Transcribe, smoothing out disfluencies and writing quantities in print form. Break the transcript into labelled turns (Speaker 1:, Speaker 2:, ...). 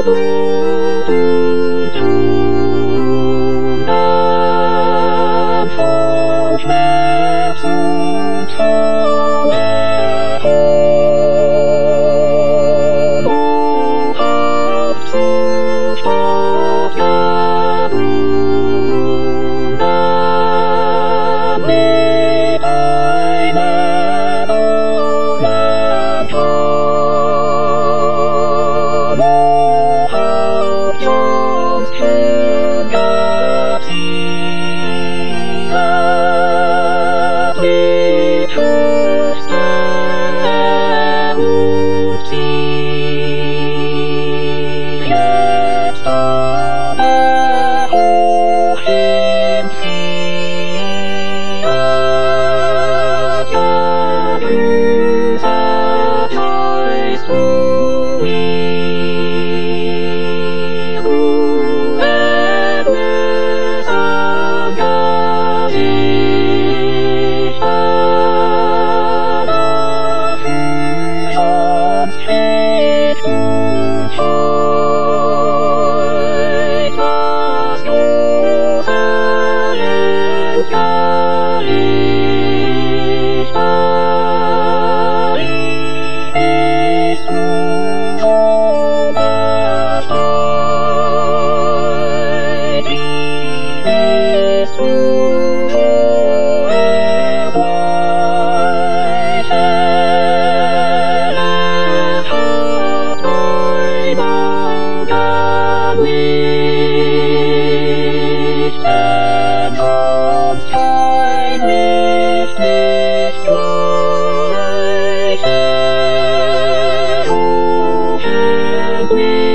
Speaker 1: Von Schmerz und Trauer habt Zuspruch gebrunnet mit einem Ohren habt uns Kühn gezielt mit höchster Erhut sie jetzt aber hoch empfiehlt. Gegrüßet seist du in erlösam Gesicht, aber für uns trägt und scheut das große Endgericht. Darin bist du so befreit, darin bist du so erfreut. Herr, hat dein Augenlicht, denn sonst kein Licht nicht leuchtet. O Herr,